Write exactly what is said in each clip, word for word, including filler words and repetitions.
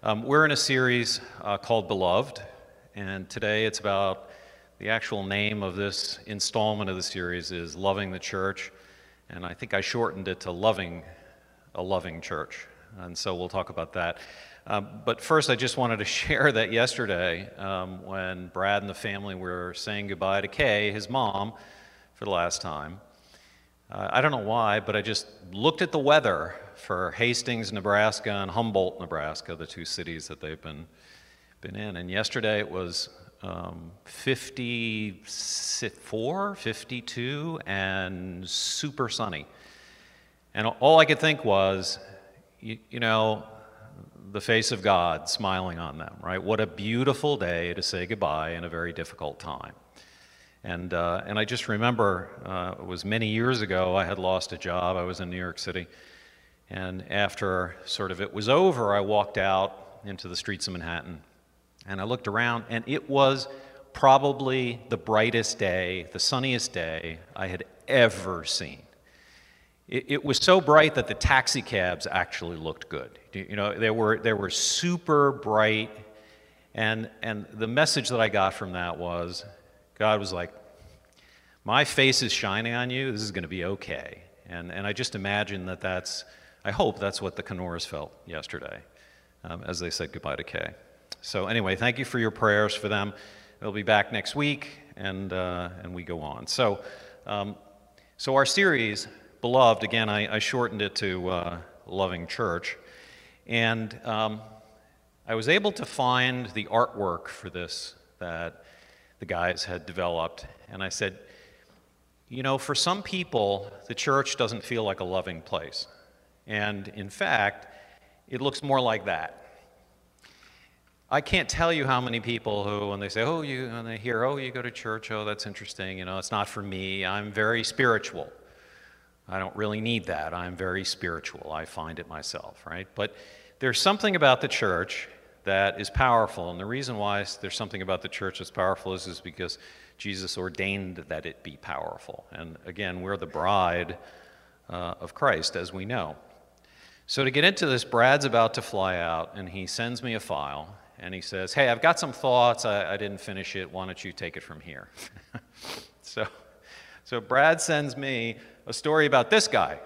Um, we're in a series uh, called Beloved, and today it's about the actual name of this installment of the series is Loving the Church, and I think I shortened it to Loving a Loving Church, and so we'll talk about that. Um, but first, I just wanted to share that yesterday, um, when Brad and the family were saying goodbye to Kay, his mom, for the last time. Uh, I don't know why, but I just looked at the weather for Hastings, Nebraska, and Humboldt, Nebraska, the two cities that they've been been in. And yesterday it was um, fifty-four, fifty-two, and super sunny. And all I could think was, you, you know, the face of God smiling on them, right? What a beautiful day to say goodbye in a very difficult time. And uh, and I just remember, uh, it was many years ago, I had lost a job. I was in New York City. And after sort of it was over, I walked out into the streets of Manhattan. And I looked around, and it was probably the brightest day, the sunniest day I had ever seen. It, it was so bright that the taxi cabs actually looked good. You know, they were they were super bright. And and the message that I got from that was, God was like, my face is shining on you, this is going to be okay. And and I just imagine that that's, I hope that's what the Knorrs felt yesterday um, as they said goodbye to Kay. So anyway, thank you for your prayers for them. They'll be back next week, and uh, and we go on. So um, so our series, Beloved, again, I, I shortened it to uh, Loving Church. And um, I was able to find the artwork for this that the guys had developed. And I said, you know, for some people, the church doesn't feel like a loving place. And in fact, it looks more like that. I can't tell you how many people who, when they say, oh, you, when they hear, oh, you go to church, oh, that's interesting, you know, it's not for me, I'm very spiritual. I don't really need that, I'm very spiritual, I find it myself, right? But there's something about the church that is powerful, and the reason why there's something about the church that's powerful is, is because Jesus ordained that it be powerful. And again, we're the bride uh, of Christ, as we know. So to get into this, Brad's about to fly out, and he sends me a file, and he says, hey, I've got some thoughts, I, I didn't finish it, why don't you take it from here? so, so Brad sends me a story about this guy.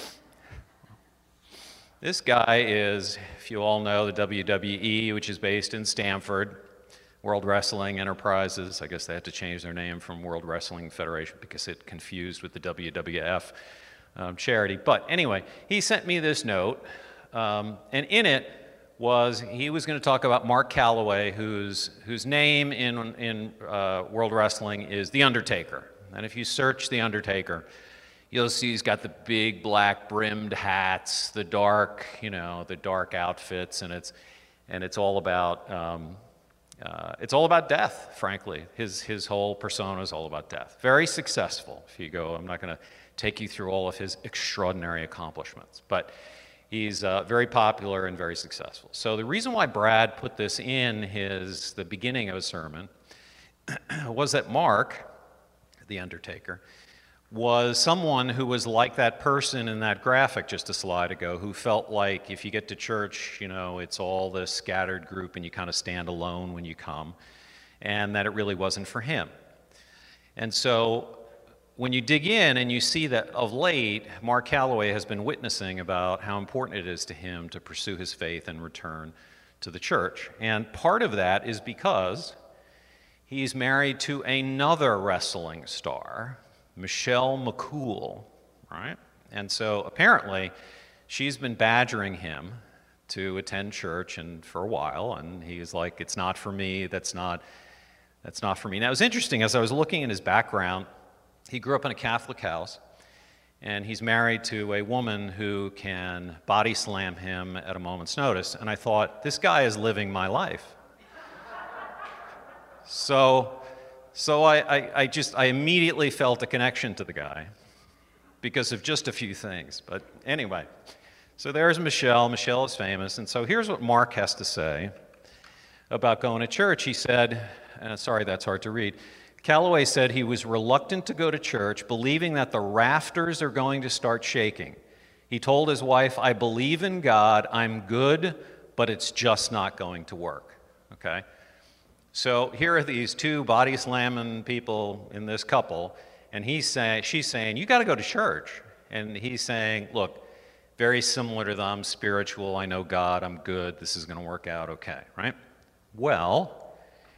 This guy is, if you all know, the W W E, which is based in Stamford, World Wrestling Enterprises. I guess they had to change their name from World Wrestling Federation because it confused with the W W F um, charity. But anyway, he sent me this note, um, and in it was he was going to talk about Mark Calloway, whose whose name in in uh, World Wrestling is The Undertaker. And if you search The Undertaker, you'll see he's got the big black brimmed hats, the dark, you know, the dark outfits, and it's and it's all about um, uh, it's all about death. Frankly, his his whole persona is all about death. Very successful. If you go, I'm not going to take you through all of his extraordinary accomplishments, but he's uh, very popular and very successful. So the reason why Brad put this in his the beginning of his sermon was that Mark, the Undertaker, was someone who was like that person in that graphic just a slide ago, who felt like if you get to church, you know, it's all this scattered group and you kind of stand alone when you come, and that it really wasn't for him. And so when you dig in and you see that of late, Mark Calloway has been witnessing about how important it is to him to pursue his faith and return to the church. And part of that is because he's married to another wrestling star, Michelle McCool, right? And so apparently she's been badgering him to attend church and for a while, and he's like, it's not for me, that's not, that's not for me. Now it was interesting, as I was looking in his background, he grew up in a Catholic house, and he's married to a woman who can body slam him at a moment's notice, and I thought, this guy is living my life. So So I, I, I just, I immediately felt a connection to the guy because of just a few things. But anyway, so there's Michelle. Michelle is famous. And so here's what Mark has to say about going to church. He said, and sorry, that's hard to read. Calloway said he was reluctant to go to church, believing that the rafters are going to start shaking. He told his wife, I believe in God, I'm good, but it's just not going to work, okay? So here are these two body slamming people in this couple, and he's saying, she's saying, you got to go to church. And he's saying, look, very similar to them, spiritual, I know God, I'm good, this is going to work out okay, right? Well,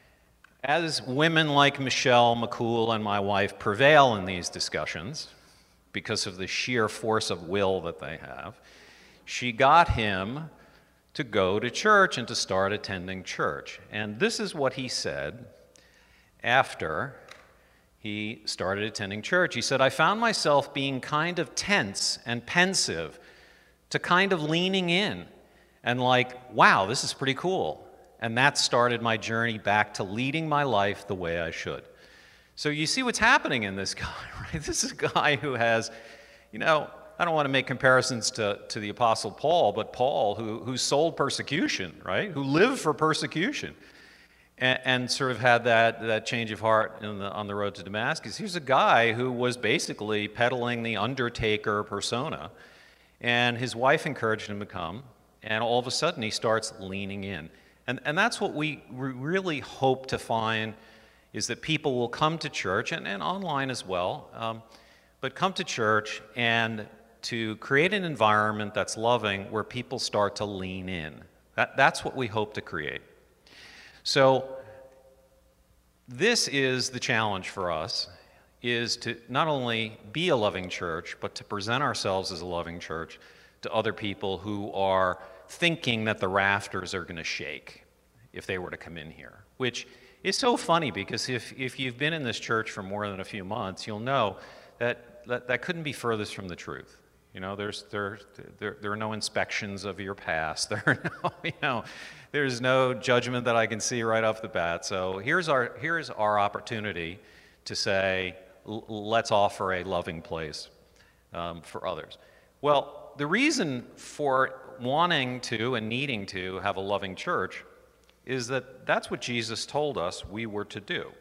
as women like Michelle McCool and my wife prevail in these discussions, because of the sheer force of will that they have, she got him to go to church and to start attending church. And this is what he said after he started attending church. He said, I found myself being kind of tense and pensive to kind of leaning in and like, wow, this is pretty cool. And that started my journey back to leading my life the way I should. So you see what's happening in this guy, right? This is a guy who has, you know, I don't want to make comparisons to, to the Apostle Paul, but Paul, who, who sold persecution, right? Who lived for persecution and, and sort of had that, that change of heart in the, on the road to Damascus. Here's a guy who was basically peddling the undertaker persona, and his wife encouraged him to come, and all of a sudden he starts leaning in. And, and that's what we really hope to find, is that people will come to church, and, and online as well, um, but come to church and to create an environment that's loving where people start to lean in. That, that's what we hope to create. So this is the challenge for us, is to not only be a loving church, but to present ourselves as a loving church to other people who are thinking that the rafters are going to shake if they were to come in here, which is so funny, because if, if you've been in this church for more than a few months, you'll know that that, that couldn't be furthest from the truth. You know, there's there, there there are no inspections of your past. There are no, you know, there's no judgment that I can see right off the bat. So here's our here's our opportunity to say, let's offer a loving place um, for others. Well, the reason for wanting to and needing to have a loving church is that that's what Jesus told us we were to do.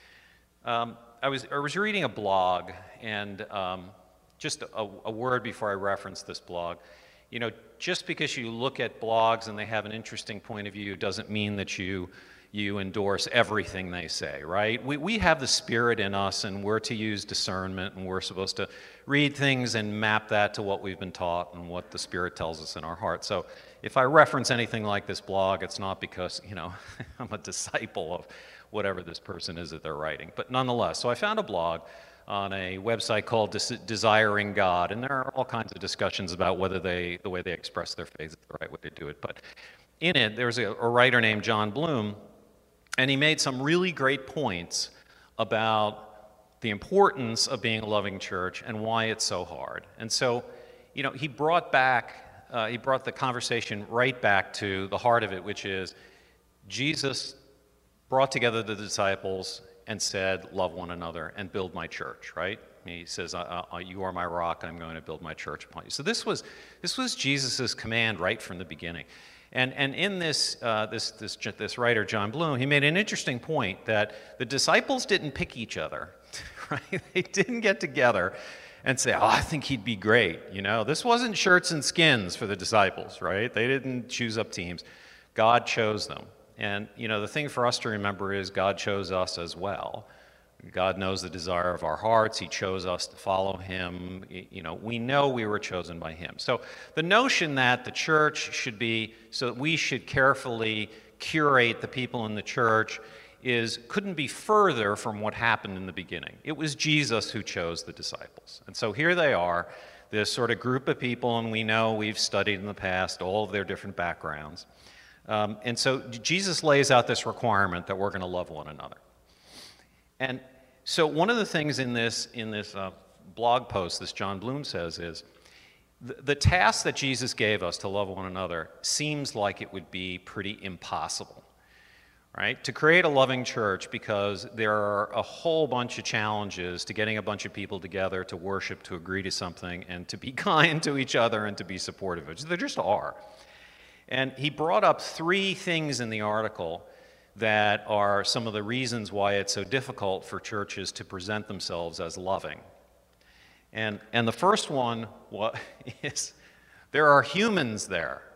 Um, I was I was reading a blog, and um, just a, a word before I reference this blog. You know, just because you look at blogs and they have an interesting point of view doesn't mean that you you endorse everything they say, right? We we have the Spirit in us, and we're to use discernment, and we're supposed to read things and map that to what we've been taught and what the Spirit tells us in our heart. So if I reference anything like this blog, it's not because, you know, I'm a disciple of whatever this person is that they're writing. But nonetheless, so I found a blog on a website called Des- Desiring God, and there are all kinds of discussions about whether they, the way they express their faith is the right way to do it. But in it, there's a, a writer named John Bloom, and he made some really great points about the importance of being a loving church and why it's so hard. And so, you know, he brought back, uh, he brought the conversation right back to the heart of it, which is Jesus brought together the disciples and said, love one another and build my church, right? He says, uh, uh, you are my rock, and I'm going to build my church upon you. So this was this was Jesus' command right from the beginning. And and in this, uh, this, this, this writer, John Bloom, he made an interesting point that the disciples didn't pick each other, right? They didn't get together and say, oh, I think he'd be great. You know, this wasn't shirts and skins for the disciples, right? They didn't choose up teams. God chose them. And, you know, the thing for us to remember is God chose us as well. God knows the desire of our hearts. He chose us to follow him. You know, we know we were chosen by him. So the notion that the church should be, so that we should carefully curate the people in the church is, couldn't be further from what happened in the beginning. It was Jesus who chose the disciples. And so here they are, this sort of group of people, and we know we've studied in the past all of their different backgrounds. Um, and so Jesus lays out this requirement that we're going to love one another. And so one of the things in this in this uh, blog post, this John Bloom says, is the, the task that Jesus gave us to love one another seems like it would be pretty impossible, right? To create a loving church, because there are a whole bunch of challenges to getting a bunch of people together to worship, to agree to something, and to be kind to each other and to be supportive of each other. There just are. And he brought up three things in the article that are some of the reasons why it's so difficult for churches to present themselves as loving. And, and the first one is there are humans there,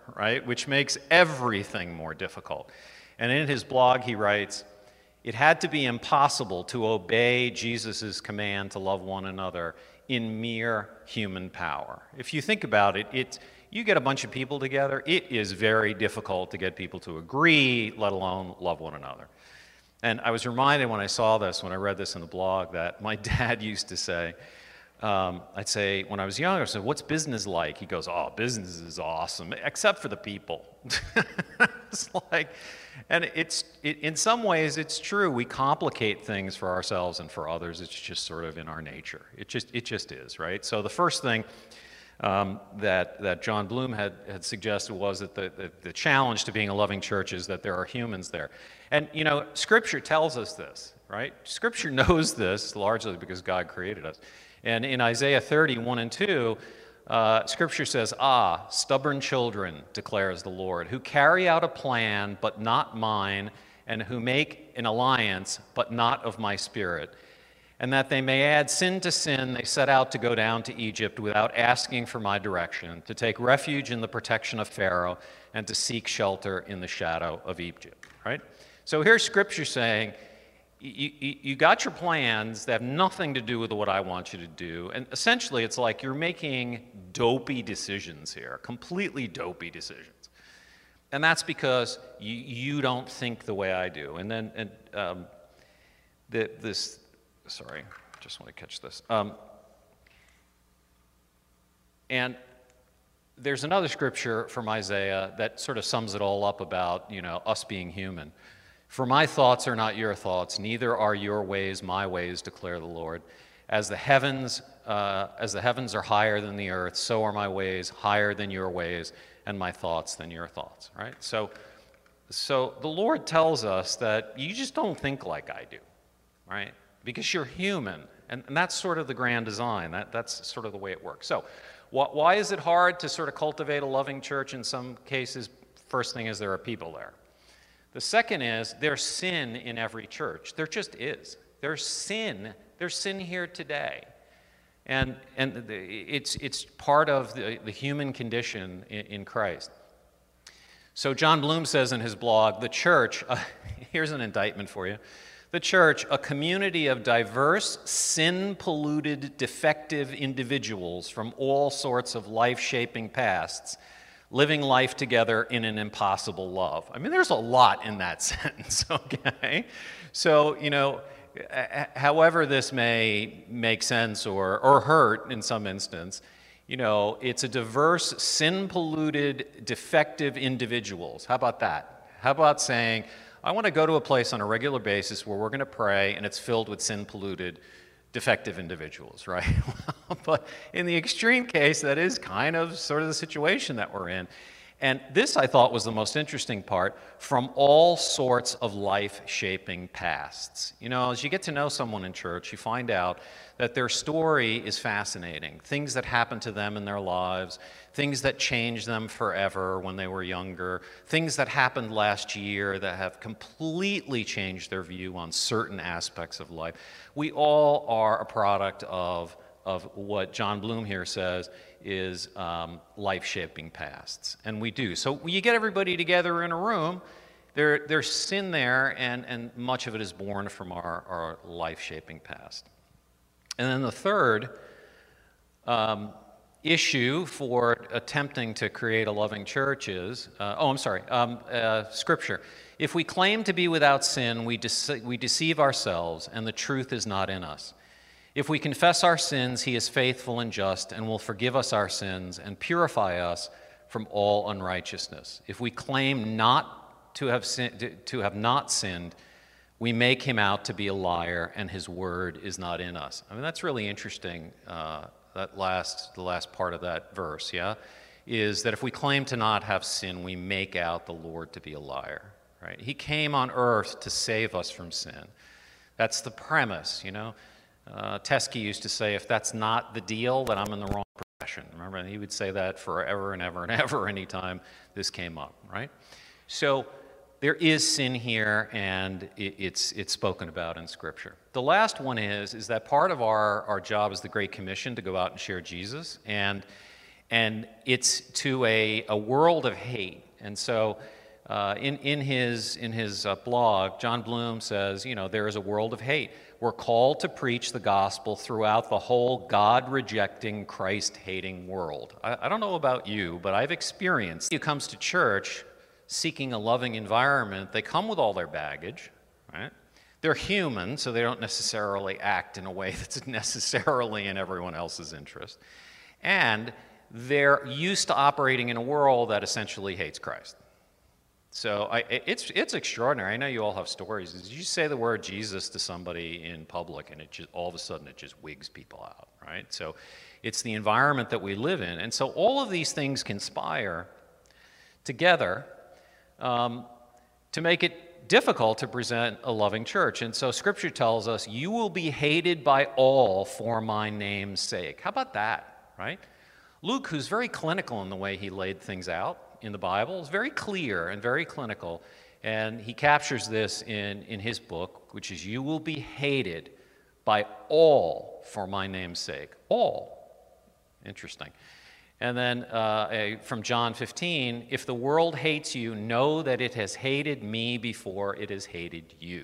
right? Which makes everything more difficult. And in his blog, he writes, "It had to be impossible to obey Jesus' command to love one another in mere human power." If you think about it, it's, you get a bunch of people together, it is very difficult to get people to agree, let alone love one another. And I was reminded when I saw this, when I read this in the blog, that my dad used to say, um, I'd say, when I was younger, I said, "What's business like?" He goes, "Oh, business is awesome, except for the people." It's like, and it's, it, in some ways, it's true. We complicate things for ourselves and for others. It's just sort of in our nature. It just, it just is, right? So the first thing um, that, that John Bloom had, had suggested was that the, the, the challenge to being a loving church is that there are humans there. And, you know, Scripture tells us this, right? Scripture knows this largely because God created us. And in Isaiah thirty, one and two, uh, Scripture says, "Ah, stubborn children, declares the Lord, who carry out a plan, but not mine, and who make an alliance, but not of my spirit. And that they may add sin to sin, they set out to go down to Egypt without asking for my direction, to take refuge in the protection of Pharaoh, and to seek shelter in the shadow of Egypt." Right? So here's Scripture saying, You, you, you got your plans that have nothing to do with what I want you to do. And essentially, it's like you're making dopey decisions here, completely dopey decisions. And that's because you, you don't think the way I do. And then and, um, the, this, sorry, just want to catch this. Um, and there's another scripture from Isaiah that sort of sums it all up about, you know, us being human. "For my thoughts are not your thoughts, neither are your ways my ways, declare the Lord. As the heavens, uh, as the heavens are higher than the earth, so are my ways higher than your ways, and my thoughts than your thoughts." Right? So, so the Lord tells us that you just don't think like I do, right? Because you're human, and, and that's sort of the grand design. That, that's sort of the way it works. So, wh- why is it hard to sort of cultivate a loving church in some cases? First thing is there are people there. The second is there's sin in every church. There just is. There's sin. There's sin here today. And, and it's, it's part of the, the human condition in, in Christ. So John Bloom says in his blog, the church, uh, here's an indictment for you. The church, a community of diverse, sin-polluted, defective individuals from all sorts of life-shaping pasts, living life together in an impossible love. I mean, there's a lot in that sentence, okay? So, you know, however this may make sense or, or hurt in some instance, you know, it's a diverse, sin-polluted, defective individuals. How about that? How about saying, I want to go to a place on a regular basis where we're going to pray and it's filled with sin-polluted, defective individuals, right? But in the extreme case, that is kind of sort of the situation that we're in. And this, I thought, was the most interesting part, from all sorts of life-shaping pasts. You know, as you get to know someone in church, you find out that their story is fascinating. Things that happened to them in their lives, things that changed them forever when they were younger, things that happened last year that have completely changed their view on certain aspects of life. We all are a product of, of what John Bloom here says is um, life-shaping pasts, and we do. So when you get everybody together in a room, there, there's sin there, and, and much of it is born from our, our life-shaping past. And then the third um, issue for attempting to create a loving church is, uh, oh, I'm sorry, um, uh, Scripture. If we claim to be without sin, we, dece- we deceive ourselves, and the truth is not in us. If we confess our sins, he is faithful and just and will forgive us our sins and purify us from all unrighteousness. If we claim not to have sin- to have not sinned, we make him out to be a liar, and his word is not in us. I mean, that's really interesting, uh, that last, the last part of that verse, yeah? Is that if we claim to not have sin, we make out the Lord to be a liar, right? He came on earth to save us from sin. That's the premise, you know? Uh, Teskey used to say, if that's not the deal, then I'm in the wrong profession. Remember, and he would say that forever and ever and ever anytime this came up, right? So there is sin here, and it, it's, it's spoken about in Scripture. The last one is, is that part of our, our job is the Great Commission to go out and share Jesus. And, and it's to a, a world of hate. And so uh, in, in his, in his uh, blog, John Bloom says, you know, there is a world of hate. We're called to preach the gospel throughout the whole God-rejecting, Christ-hating world. I, I don't know about you, but I've experienced, who comes to church seeking a loving environment, they come with all their baggage, right? They're human, so they don't necessarily act in a way that's necessarily in everyone else's interest. And they're used to operating in a world that essentially hates Christ. So I, it's, it's extraordinary. I know you all have stories. Did you say the word Jesus to somebody in public and it just, all of a sudden it just wigs people out, right? So it's the environment that we live in. And so all of these things conspire together um, to make it difficult to present a loving church. And so Scripture tells us, you will be hated by all for my name's sake. How about that, right? Luke, who's very clinical in the way he laid things out in the Bible, is very clear and very clinical, and he captures this in, in his book, which is, you will be hated by all for my name's sake. All. Interesting. And then uh, a, from John fifteen, if the world hates you, know that it has hated me before it has hated you.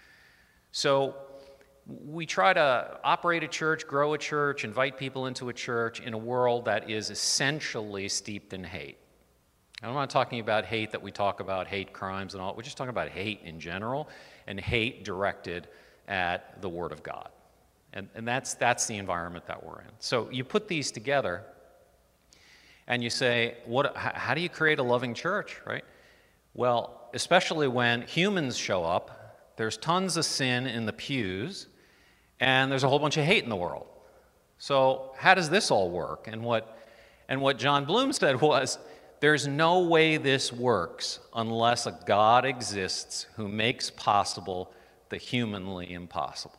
So we try to operate a church, grow a church, invite people into a church in a world that is essentially steeped in hate. I'm not talking about hate that we talk about, hate crimes and all. We're just talking about hate in general, and hate directed at the Word of God. And, and that's, that's the environment that we're in. So you put these together, and you say, what, how do you create a loving church, right? Well, especially when humans show up, there's tons of sin in the pews, and there's a whole bunch of hate in the world. So how does this all work? And what, and what John Bloom said was, there's no way this works unless a God exists who makes possible the humanly impossible.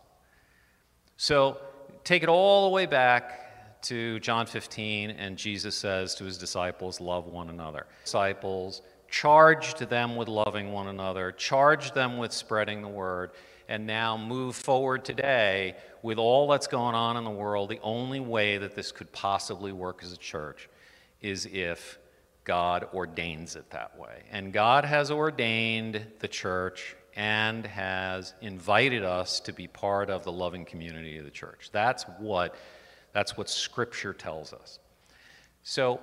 So take it all the way back to John fifteen, and Jesus says to his disciples, love one another. Disciples charged them with loving one another, charged them with spreading the word, and now move forward today with all that's going on in the world. The only way that this could possibly work as a church is if God ordains it that way. And God has ordained the church and has invited us to be part of the loving community of the church. That's what That's what Scripture tells us. So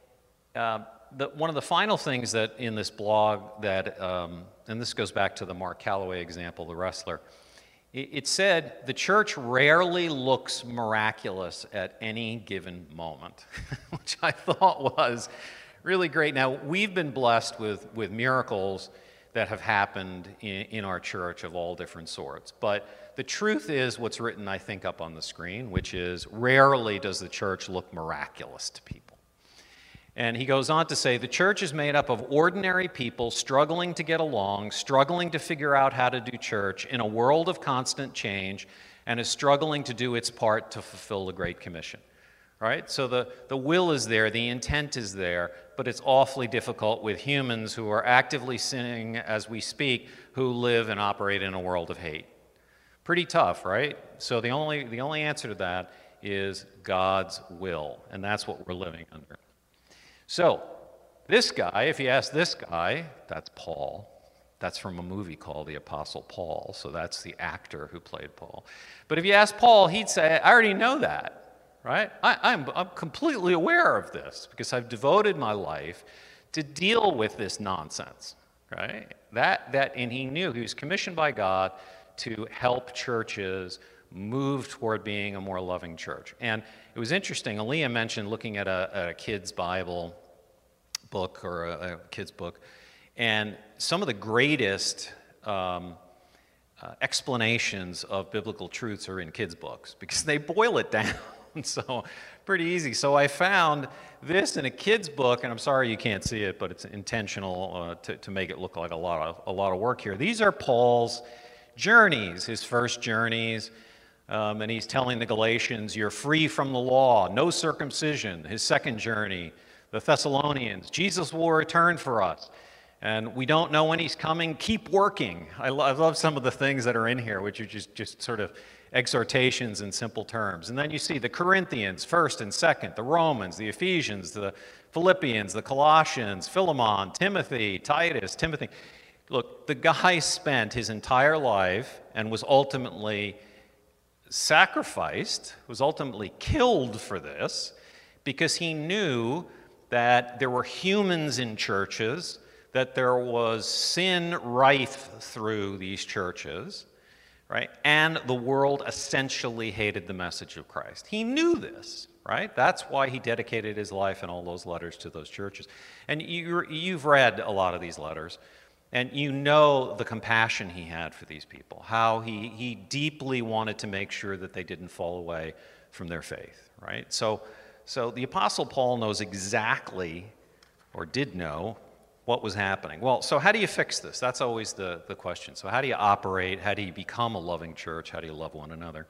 uh, the, one of the final things that in this blog that, um, and this goes back to the Mark Calloway example, the wrestler, it, it said, the church rarely looks miraculous at any given moment, which I thought was really great. Now, we've been blessed with, with miracles that have happened in, in our church of all different sorts, but the truth is what's written, I think, up on the screen, which is rarely does the church look miraculous to people. And he goes on to say, the church is made up of ordinary people struggling to get along, struggling to figure out how to do church in a world of constant change, and is struggling to do its part to fulfill the Great Commission. Right? So the, the will is there, the intent is there, but it's awfully difficult with humans who are actively sinning as we speak, who live and operate in a world of hate. Pretty tough, right? So the only, the only answer to that is God's will, and that's what we're living under. So this guy, if you ask this guy, that's Paul. That's from a movie called The Apostle Paul, so that's the actor who played Paul. But if you ask Paul, he'd say, I already know that, right? I, I'm, I'm completely aware of this because I've devoted my life to deal with this nonsense, right? That, that, and he knew he was commissioned by God to help churches move toward being a more loving church. And it was interesting, Aaliyah mentioned looking at a, a kid's Bible book or a, a kid's book, and some of the greatest um, uh, explanations of biblical truths are in kids' books because they boil it down. So pretty easy. So I found this in a kid's book, and I'm sorry you can't see it, but it's intentional uh, to, to make it look like a lot of, a lot of work here. These are Paul's journeys, his first journeys, um, and he's telling the Galatians, you're free from the law, no circumcision. His second journey, the Thessalonians, Jesus will return for us. And we don't know when he's coming. Keep working. I, lo- I love some of the things that are in here, which are just, just sort of exhortations in simple terms. And then you see the Corinthians, first and second, the Romans, the Ephesians, the Philippians, the Colossians, Philemon, Timothy, Titus, Timothy. Look, the guy spent his entire life and was ultimately sacrificed, was ultimately killed for this, because he knew that there were humans in churches, that there was sin rife through these churches, right? And the world essentially hated the message of Christ. He knew this, right? That's why he dedicated his life and all those letters to those churches. And you, you've read a lot of these letters, and you know the compassion he had for these people, how he, he deeply wanted to make sure that they didn't fall away from their faith, right? So, so the Apostle Paul knows exactly, or did know, what was happening. Well, so how do you fix this? That's always the, the question. So how do you operate? How do you become a loving church? How do you love one another?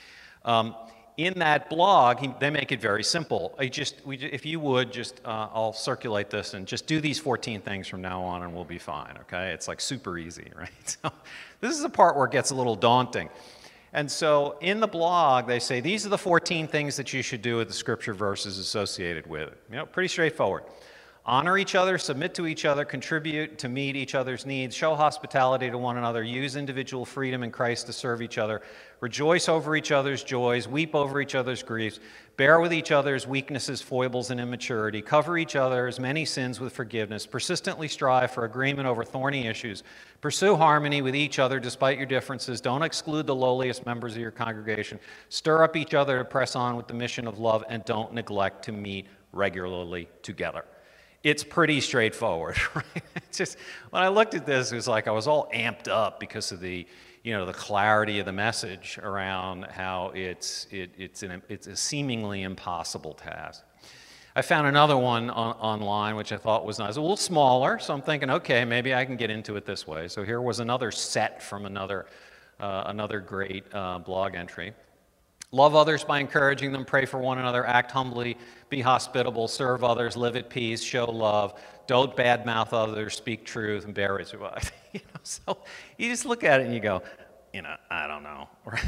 Um, in that blog, he, they make it very simple. I just, we, if you would, just uh, I'll circulate this and just do these fourteen things from now on and we'll be fine, okay? It's like super easy, right? So this is the part where it gets a little daunting. And so in the blog, they say, these are the fourteen things that you should do with the scripture verses associated with it. You know, pretty straightforward. Honor each other, submit to each other, contribute to meet each other's needs, show hospitality to one another, use individual freedom in Christ to serve each other, rejoice over each other's joys, weep over each other's griefs, bear with each other's weaknesses, foibles, and immaturity, cover each other's many sins with forgiveness, persistently strive for agreement over thorny issues, pursue harmony with each other despite your differences, don't exclude the lowliest members of your congregation, stir up each other to press on with the mission of love, and don't neglect to meet regularly together. It's pretty straightforward, right? It's just, when I looked at this, it was like I was all amped up because of the, you know, the clarity of the message around how it's, it, it's, an, it's a seemingly impossible task. I found another one on, online, which I thought was nice. A little smaller, so I'm thinking, okay, maybe I can get into it this way. So here was another set from another, uh, another great uh, blog entry. Love others by encouraging them, pray for one another, act humbly, be hospitable, serve others, live at peace, show love, don't badmouth others, speak truth, and bear with you know, so you just look at it and you go, you know, I don't know.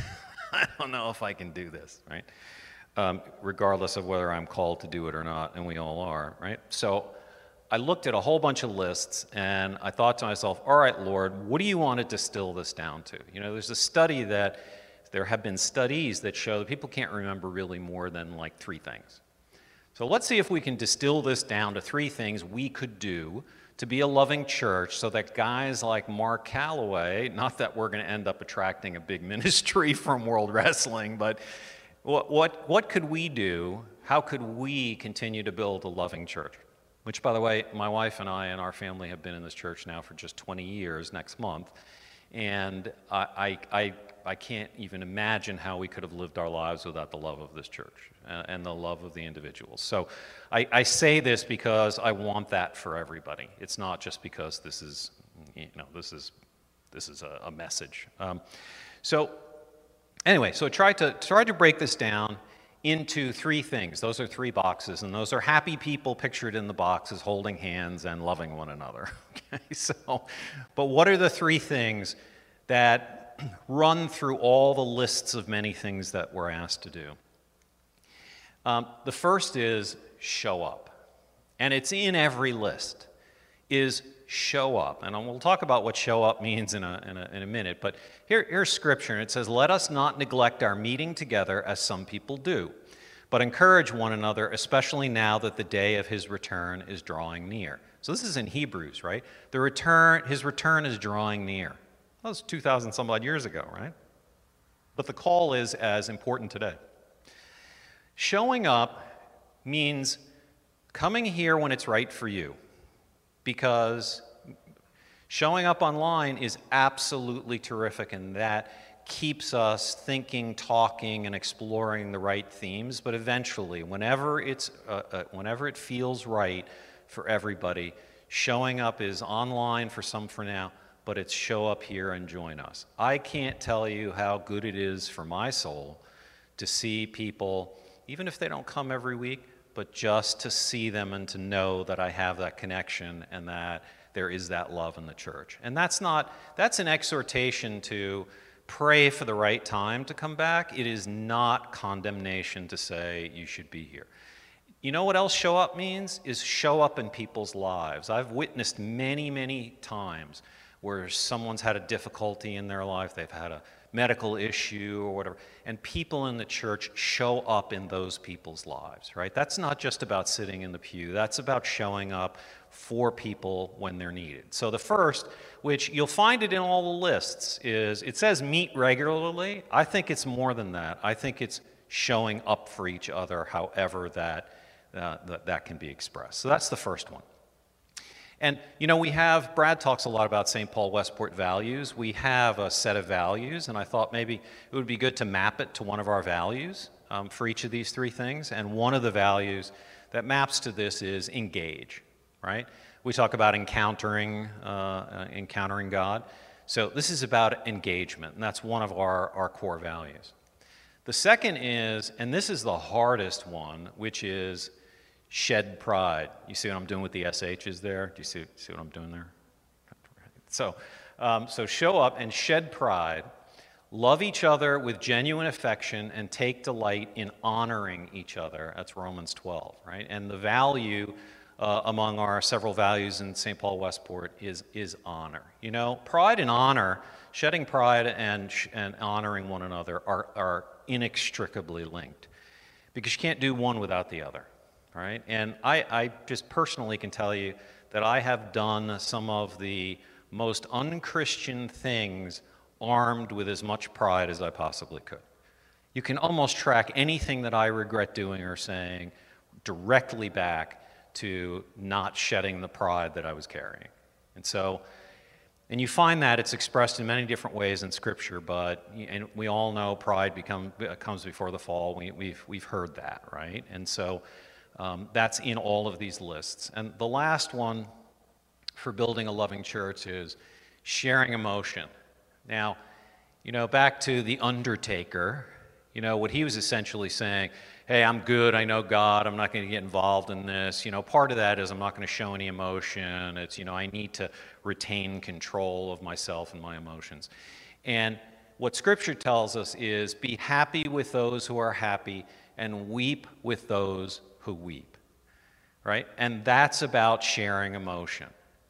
I don't know if I can do this, right? Um, regardless of whether I'm called to do it or not, and we all are, right? So I looked at a whole bunch of lists, and I thought to myself, all right, Lord, what do you want to distill this down to? You know, there's a study that There have been studies that show that people can't remember really more than like three things. So let's see if we can distill this down to three things we could do to be a loving church so that guys like Mark Calloway, not that we're going to end up attracting a big ministry from World Wrestling, but what, what, what could we do? How could we continue to build a loving church? Which, by the way, my wife and I and our family have been in this church now for just twenty years next month. And I, I, I, I can't even imagine how we could have lived our lives without the love of this church and, and the love of the individuals. So I, I say this because I want that for everybody. It's not just because this is, you know, this is, this is a, a message. Um, so anyway, so I tried to, tried to break this down into three things. Those are three boxes, and those are happy people pictured in the boxes holding hands and loving one another. Okay, so, but what are the three things that run through all the lists of many things that we're asked to do? Um, the first is show up, and it's in every list, is show up. And we'll talk about what show up means in a, in a, in a minute, but here, here's scripture, and it says, let us not neglect our meeting together as some people do, but encourage one another, especially now that the day of his return is drawing near. So this is in Hebrews, right? The return, his return is drawing near. That was two thousand some odd years ago, right? But the call is as important today. Showing up means coming here when it's right for you, because showing up online is absolutely terrific, and that keeps us thinking, talking, and exploring the right themes. But eventually, whenever it's uh, uh, whenever it feels right for everybody, showing up is online for some for now, but it's show up here and join us. I can't tell you how good it is for my soul to see people, even if they don't come every week, but just to see them and to know that I have that connection and that there is that love in the church. And that's not, that's an exhortation to pray for the right time to come back. It is not condemnation to say you should be here. You know what else show up means? Is show up in people's lives. I've witnessed many, many times where someone's had a difficulty in their life, they've had a medical issue or whatever, and people in the church show up in those people's lives, right? That's not just about sitting in the pew. That's about showing up for people when they're needed. So the first, which you'll find it in all the lists, is it says meet regularly. I think it's more than that. I think it's showing up for each other however that, uh, that, that can be expressed. So that's the first one. And, you know, we have, Brad talks a lot about Saint Paul Westport values. We have a set of values, and I thought maybe it would be good to map it to one of our values um, for each of these three things. And one of the values that maps to this is engage, right? We talk about encountering, uh, uh, encountering God. So this is about engagement, and that's one of our, our core values. The second is, and this is the hardest one, which is shed pride. You see what I'm doing with the S H's there? Do you see, see what I'm doing there? So, um, so show up and shed pride, love each other with genuine affection, and take delight in honoring each other. That's Romans twelve, right? And the value uh, among our several values in Saint Paul Westport is, is honor. You know, pride and honor, shedding pride and, and honoring one another are, are inextricably linked because you can't do one without the other. Right? And I, I just personally can tell you that I have done some of the most unchristian things armed with as much pride as I possibly could. You can almost track anything that I regret doing or saying directly back to not shedding the pride that I was carrying. And so, and you find that it's expressed in many different ways in Scripture, but and we all know pride become, comes before the fall. We, we've, we've heard that, right? And so, Um, that's in all of these lists. And the last one for building a loving church is sharing emotion. Now, you know, back to the Undertaker, you know, what he was essentially saying, hey, I'm good, I know God, I'm not going to get involved in this. You know, part of that is I'm not going to show any emotion. It's, you know, I need to retain control of myself and my emotions. And what Scripture tells us is be happy with those who are happy and weep with those who weep, right? And that's about sharing emotion.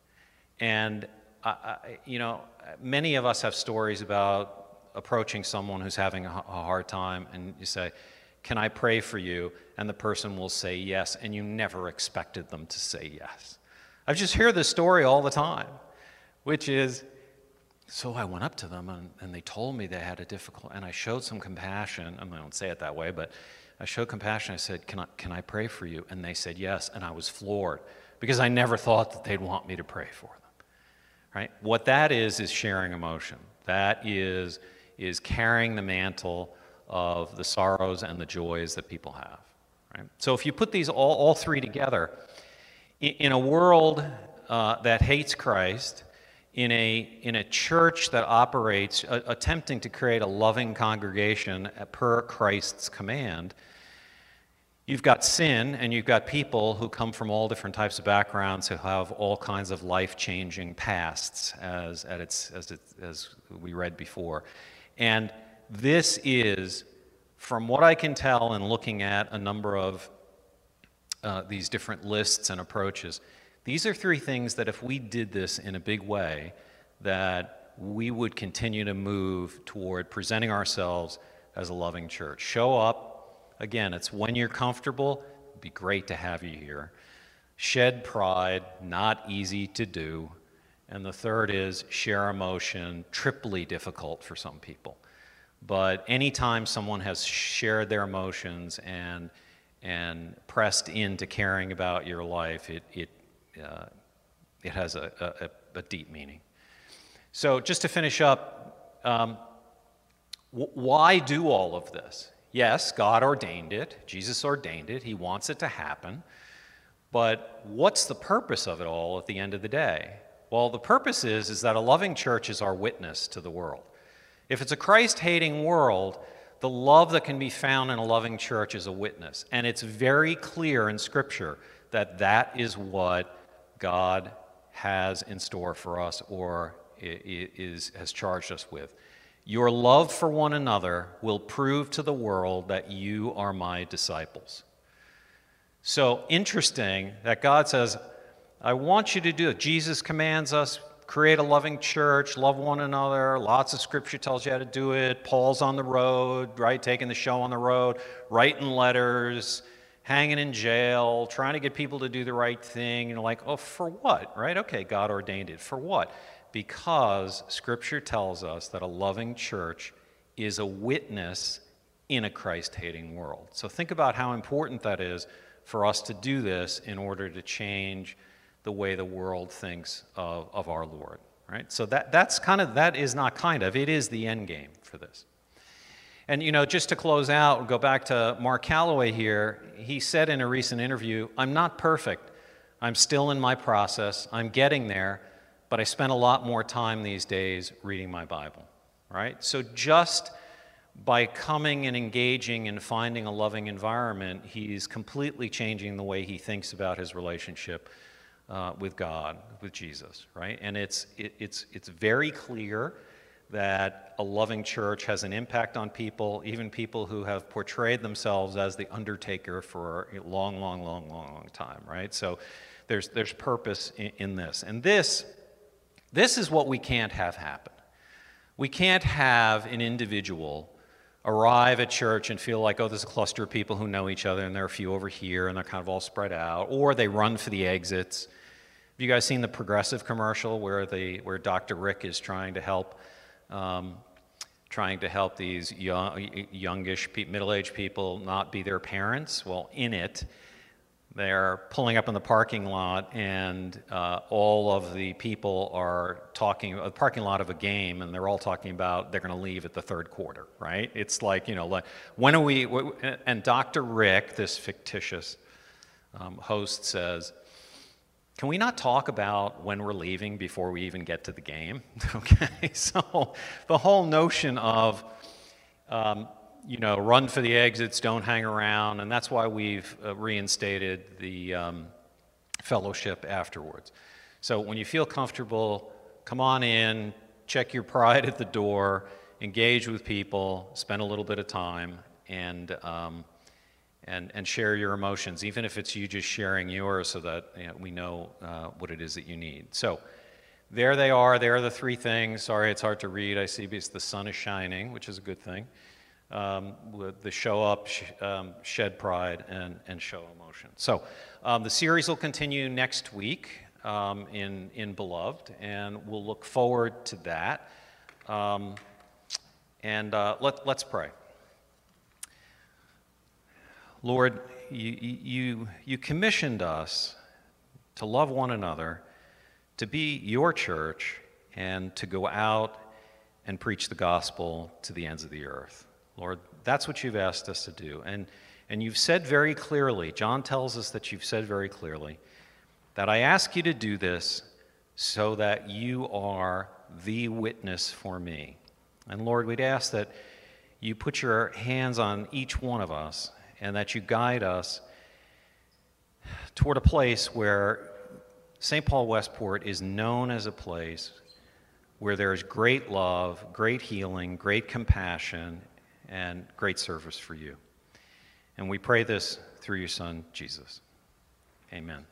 And, uh, uh, you know, many of us have stories about approaching someone who's having a, a hard time, and you say, can I pray for you? And the person will say yes, and you never expected them to say yes. I just hear this story all the time, which is, so I went up to them, and, and they told me they had a difficult, and I showed some compassion. I mean, I don't say it that way, but I showed compassion. I said, can I, can I pray for you? And they said yes, and I was floored because I never thought that they'd want me to pray for them, right? What that is is sharing emotion. That is, is carrying the mantle of the sorrows and the joys that people have, right? So if you put these all, all three together, in, in a world uh, that hates Christ, in a, in a church that operates, uh, attempting to create a loving congregation per Christ's command, you've got sin, and you've got people who come from all different types of backgrounds who have all kinds of life-changing pasts, as, as, it's, as, it, as we read before. And this is, from what I can tell in looking at a number of uh, these different lists and approaches, these are three things that if we did this in a big way, that we would continue to move toward presenting ourselves as a loving church. Show up. Again, it's when you're comfortable, it'd be great to have you here. Shed pride, not easy to do. And the third is share emotion, triply difficult for some people. But anytime someone has shared their emotions and and pressed into caring about your life, it it uh, it has a, a, a deep meaning. So just to finish up, um, w- why do all of this? Yes, God ordained it. Jesus ordained it. He wants it to happen. But what's the purpose of it all at the end of the day? Well, the purpose is, is that a loving church is our witness to the world. If it's a Christ-hating world, the love that can be found in a loving church is a witness. And it's very clear in Scripture that that is what God has in store for us or is, has charged us with. Your love for one another will prove to the world that you are my disciples. So interesting that God says, I want you to do it. Jesus commands us, create a loving church, love one another. Lots of scripture tells you how to do it. Paul's on the road, right? Taking the show on the road, writing letters, hanging in jail, trying to get people to do the right thing. And you're like, oh, for what, right? Okay, God ordained it. For what? Because scripture tells us that a loving church is a witness in a Christ-hating world. So think about how important that is for us to do this in order to change the way the world thinks of, of our Lord, right? So that that's kind of, that is not kind of, it is the end game for this. And, you know, just to close out, go back to Mark Calloway here. He said in a recent interview, I'm not perfect. I'm still in my process. I'm getting there, but I spend a lot more time these days reading my Bible, right? So just by coming and engaging and finding a loving environment, he's completely changing the way he thinks about his relationship uh, with God, with Jesus, right? And it's it, it's it's very clear that a loving church has an impact on people, even people who have portrayed themselves as the undertaker for a long, long, long, long, long time, right? So there's there's purpose in, in this, and this this is what we can't have happen. We can't have an individual arrive at church and feel like, oh, there's a cluster of people who know each other and there are a few over here and they're kind of all spread out, or they run for the exits. Have you guys seen the Progressive commercial where the where Doctor Rick is trying to help um, trying to help these young, youngish, middle-aged people not be their parents? Well, in it, they're pulling up in the parking lot, and uh, all of the people are talking, a parking lot of a game, and they're all talking about they're going to leave at the third quarter, right? It's like, you know, like, when are we, and Doctor Rick, this fictitious um, host, says, can we not talk about when we're leaving before we even get to the game? Okay, so the whole notion of, um, you know, run for the exits, don't hang around, and that's why we've uh, reinstated the um, fellowship afterwards. So when you feel comfortable, come on in, check your pride at the door, engage with people, spend a little bit of time, and um, and and share your emotions, even if it's you just sharing yours, so that, you know, we know uh, what it is that you need. So there they are. There are the three things. Sorry, it's hard to read. I see because the sun is shining, which is a good thing. Um, the show up, sh um, shed pride, and, and show emotion. So um, the series will continue next week um, in, in Beloved, and we'll look forward to that. Um, and uh, let, let's pray. Lord, you, you, you commissioned us to love one another, to be your church, and to go out and preach the gospel to the ends of the earth. Lord, that's what you've asked us to do. And, and you've said very clearly, John tells us that you've said very clearly, that I ask you to do this so that you are the witness for me. And Lord, we'd ask that you put your hands on each one of us and that you guide us toward a place where Saint Paul Westport is known as a place where there is great love, great healing, great compassion, and great service for you. And we pray this through your Son, Jesus. Amen.